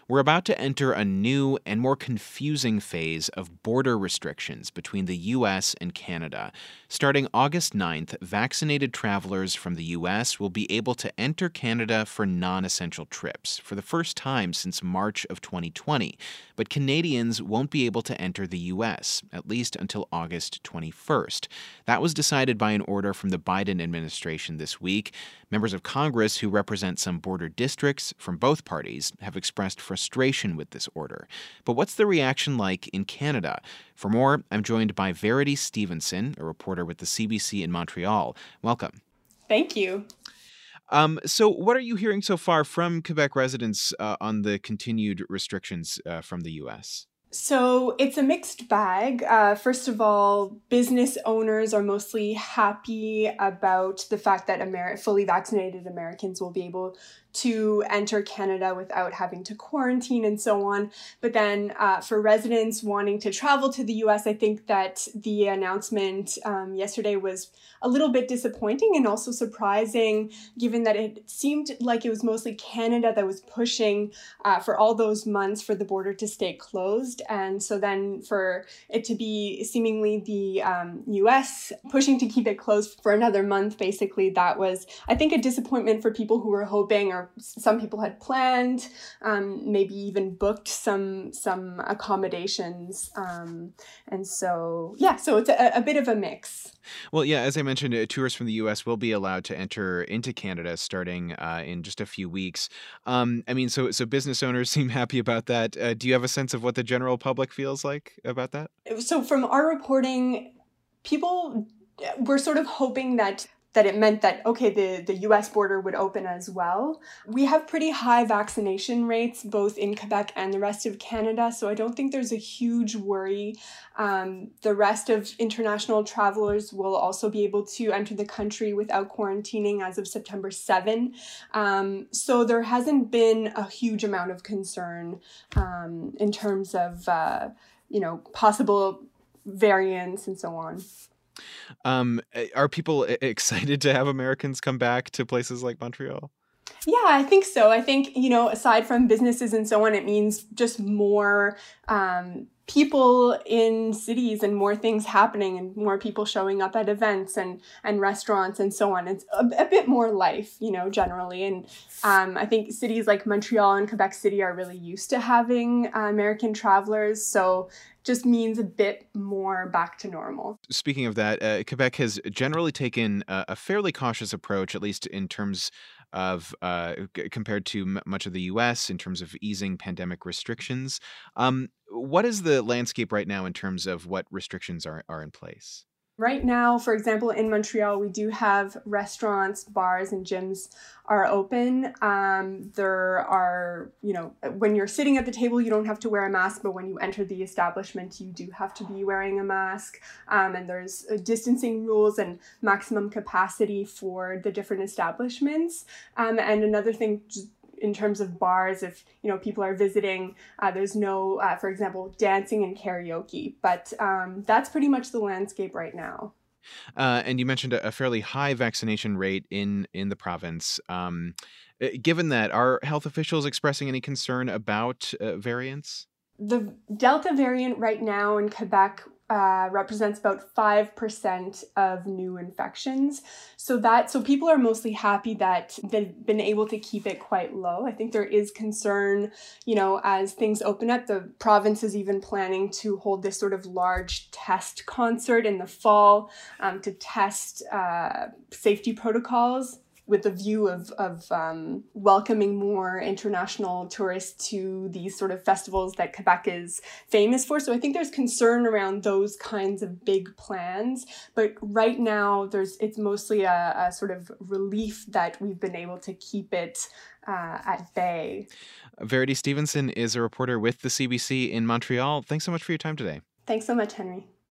We're about to enter a new and more confusing phase of border restrictions between the U.S. and Canada. Starting August 9th, vaccinated travelers from the U.S. will be able to enter Canada for non-essential trips for the first time since March of 2020. But Canadians won't be able to enter the U.S., at least until August 21st. That was decided by an order from the Biden administration this week. Members of Congress who represent some border districts from both parties have expressed frustration with this order. But what's the reaction like in Canada? For more, I'm joined by Verity Stevenson, a reporter with the CBC in Montreal. Welcome. Thank you. So what are you hearing so far from Quebec residents on the continued restrictions from the U.S.? So it's a mixed bag. First of all, business owners are mostly happy about the fact that fully vaccinated Americans will be able to enter Canada without having to quarantine and so on. But then for residents wanting to travel to the US, I think that the announcement yesterday was a little bit disappointing and also surprising, given that it seemed like it was mostly Canada that was pushing for all those months for the border to stay closed. And so then for it to be seemingly the US pushing to keep it closed for another month, basically, that was, I think, a disappointment for people who were hoping, or some people had planned, maybe even booked some accommodations. And so, so it's a bit of a mix. Well, yeah, as I mentioned, tourists from the U.S. will be allowed to enter into Canada starting in just a few weeks. So business owners seem happy about that. Do you have a sense of what the general public feels like about that? So from our reporting, people were sort of hoping that it meant that, okay, the US border would open as well. We have pretty high vaccination rates, both in Quebec and the rest of Canada, so I don't think there's a huge worry. The rest of international travelers will also be able to enter the country without quarantining as of September 7. So there hasn't been a huge amount of concern in terms of, possible variants and so on. Are people excited to have Americans come back to places like Montreal? Yeah, I think so. I think, aside from businesses and so on, it means just more people in cities and more things happening and more people showing up at events and restaurants and so on. It's a bit more life, generally. And I think cities like Montreal and Quebec City are really used to having American travelers. So just means a bit more back to normal. Speaking of that, Quebec has generally taken a fairly cautious approach, at least in terms of compared to much of the U.S. in terms of easing pandemic restrictions. What is the landscape right now in terms of what restrictions are in place? Right now, for example, in Montreal, we do have restaurants, bars, and gyms are open. There are, when you're sitting at the table, you don't have to wear a mask, but when you enter the establishment, you do have to be wearing a mask. And there's distancing rules and maximum capacity for the different establishments. And another thing, in terms of bars, if people are visiting, there's no, for example, dancing and karaoke. But that's pretty much the landscape right now. And you mentioned a fairly high vaccination rate in the province. Given that, are health officials expressing any concern about variants? The Delta variant right now in Quebec represents about 5% of new infections. So people are mostly happy that they've been able to keep it quite low. I think there is concern, as things open up. The province is even planning to hold this sort of large test concert in the fall to test safety protocols, with the view of welcoming more international tourists to these sort of festivals that Quebec is famous for. So I think there's concern around those kinds of big plans. But right now, it's mostly a sort of relief that we've been able to keep it at bay. Verity Stevenson is a reporter with the CBC in Montreal. Thanks so much for your time today. Thanks so much, Henry.